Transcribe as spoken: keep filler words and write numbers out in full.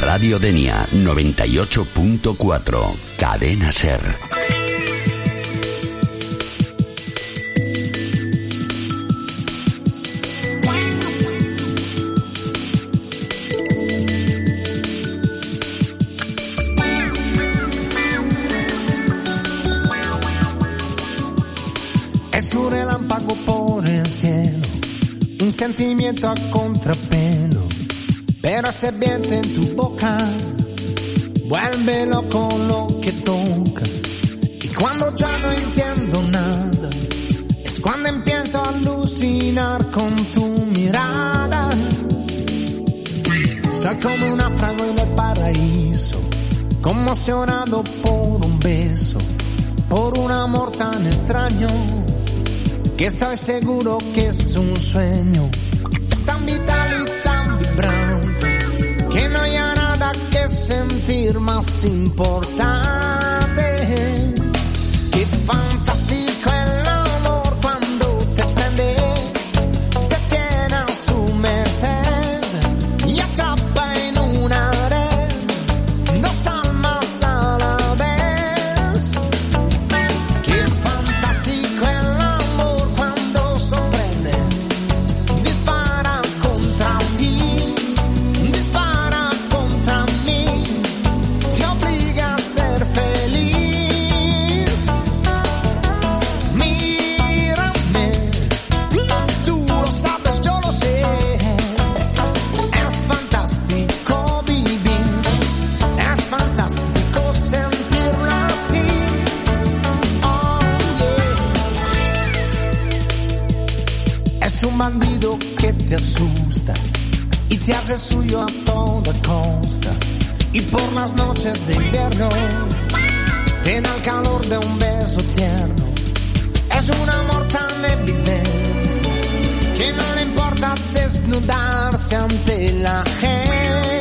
Radio Denia noventa y ocho punto cuatro, Cadena Ser. Es un relámpago por el cielo, un sentimiento a contrapelo, pero se vierte en tu boca, vuelve loco lo que toca. Y cuando ya no entiendo nada, es cuando empiezo a alucinar con tu mirada. Soy como un náufrago en el paraíso, conmocionado por un beso, por un amor tan extraño, que estoy seguro que es un sueño. Es tan vital y tan vibrante, que no hay nada que sentir más importante. Qué fantástico el amor cuando te prende, te tiene a su merced y atrapa en una red dos almas a la vez. Qué fantástico el amor cuando sorprende, dispara contra ti, dispara contra mí, te obliga a ser feliz. Mírame, tú lo sabes, yo lo sé, es fantástico vivir, es fantástico sentirlo así. Oh, yeah. Es un bandido que te asusta y te hace suyo a toda costa, y por las noches de invierno te da el calor de un beso tierno. Es un amor tan evidente que no le importa desnudarse ante la gente.